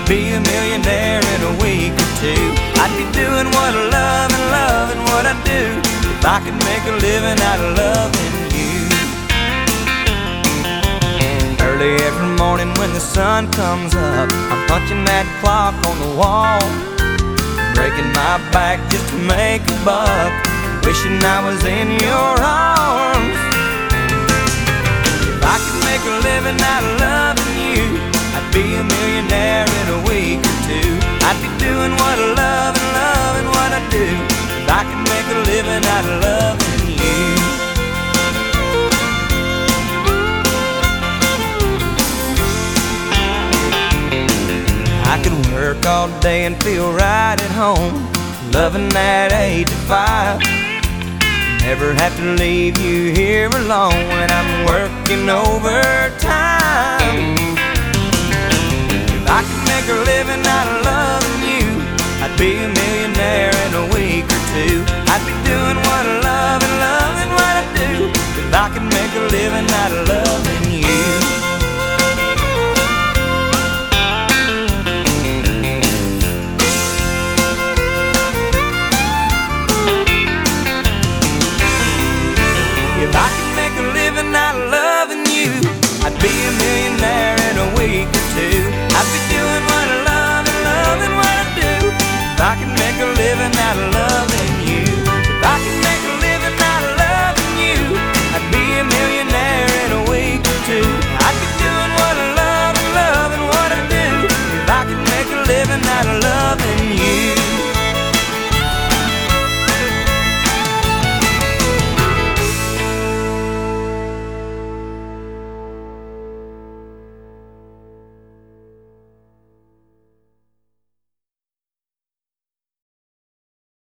be a millionaire in a week or two. I'd be doing what I love and loving what I do if I could make a living out of loving you. Early every morning when the sun comes up, I'm punching that clock on the wall, breaking my back just to make a buck, wishing I was in your arms. If I could make a living out of loving you, I'd be a millionaire in a week or two. I'd be doing what I love and loving what I do if I could make a living out of loving you. I could work all day and feel right at home, loving that 8 to 5. Never have to leave you here alone when I'm working overtime. If I could make a living out of loving you, I'd be a millionaire in a week or two. I'd be doing what I love and loving what I do if I could make a living out of